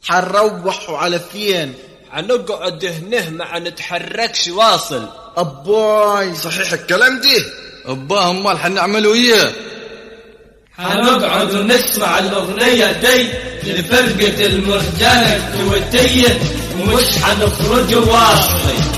حنروح على فين؟ حنقعد هنه ما نتحركش واصل. أباي صحيح الكلام ده؟ أباه أمال حنعملوا إيه؟ حنقعد ونسمع الأغنية دي لفرقة المرجانة الكويتية ومش حنخرج واصلي.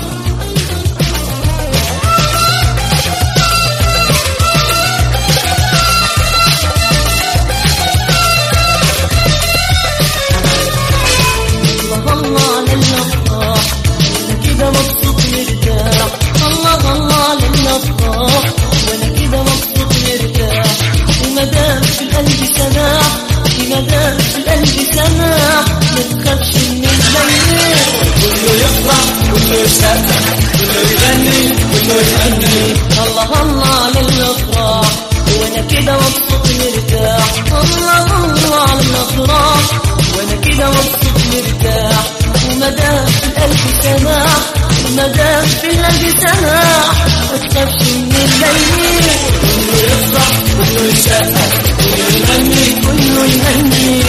الله الله للأفراح وانا كده مبسوط مرتاح. الله الله للأفراح وانا كده مبسوط مرتاح. ومدام في القلب سماح ومدام في القلب سماح ما تخافش من الليل. كله يفرح كله يسقف كله يغني كله يغني.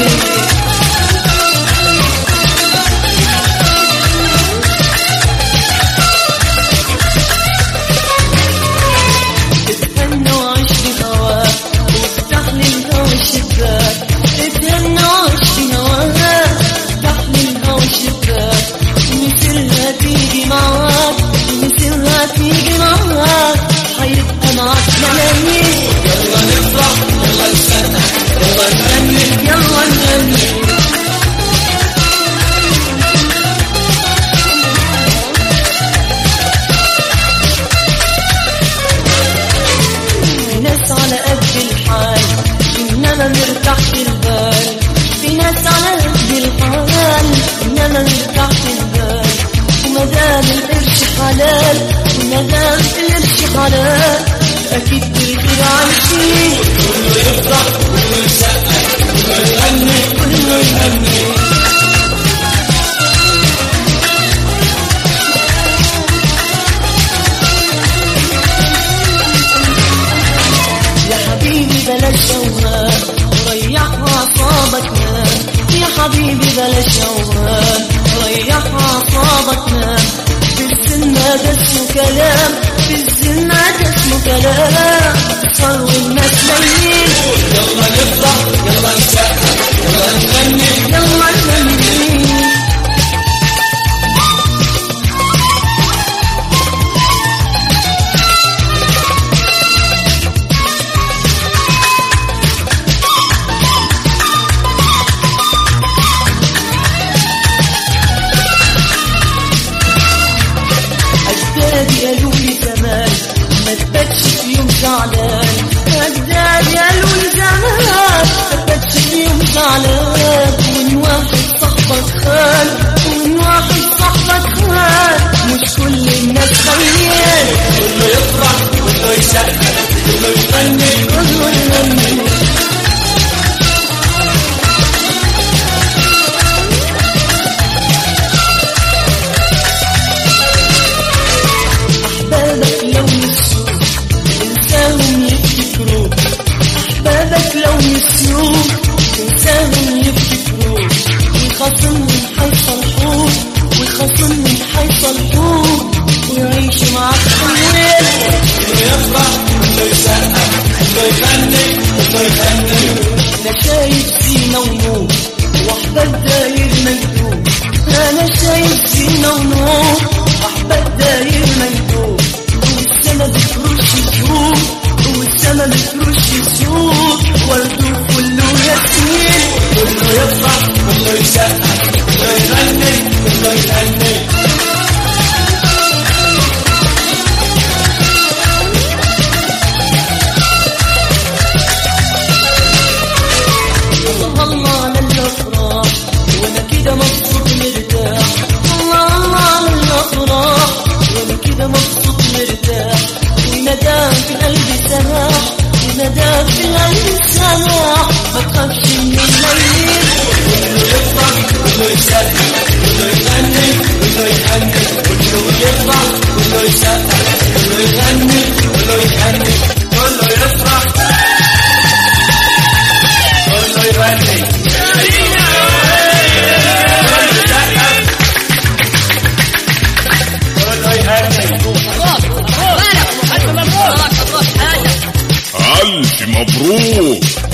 نرتاح في البال في ناس على قد الحال إنما نرتاح في البال. ومدام القرش حلال ومدام القرش حلال أكيد بالخير عايشين. كله يفرح كله يسقف كله يغني كله يغني. يا حبيبي بلاش شوال وريح أعصابك نام. يا حبيبي بلاش شوال وريح أعصابك نام. في السنة ده اسمه كلام في السنة ده اسمه كلام. صار والناس ميين يلا نفرح يلا نسقف يلا نغني يلا نغني. قالوا لي زمان ما تباتش في يوم زعلان. أجدادي قالوا لي زمان ما تباتش في يوم زعلان. وإن واحد صاحبك خان وإن واحد صاحبك خان مش كل الناس خيال. كله يفرح كله يسقف كله يغني كله يغني. لو يسيوك إنسان يفتكروك ويخاصمني حيصلحوك ويخاصمني حيصلحوك ويعيشوا معاك حلوين. كله يفرح كله يسقف كله يغني كله يغني. أنا شايف زينة ونور وأحباب داير مجدود. أنا شايف زينة ونور وأحباب داير مجدود. والسما بترش الزهور والسما بترش الزهور والدور كله ياسمين. كله يفرح كله يسقف كله يغني كله يغني. الله الله للأفراح وأنا كده مبسوط مرتاح. الله الله للأفراح وأنا كده مبسوط مرتاح. ومدام في قلبي سماح ومدام في قلبي سماح ما تخافش من الليل. كله يفرح كله يسقف كله يغني كله يغني. كله يفرح كله يسقف كله يغني كله يغني. كله يفرح كله يغني. مبروك.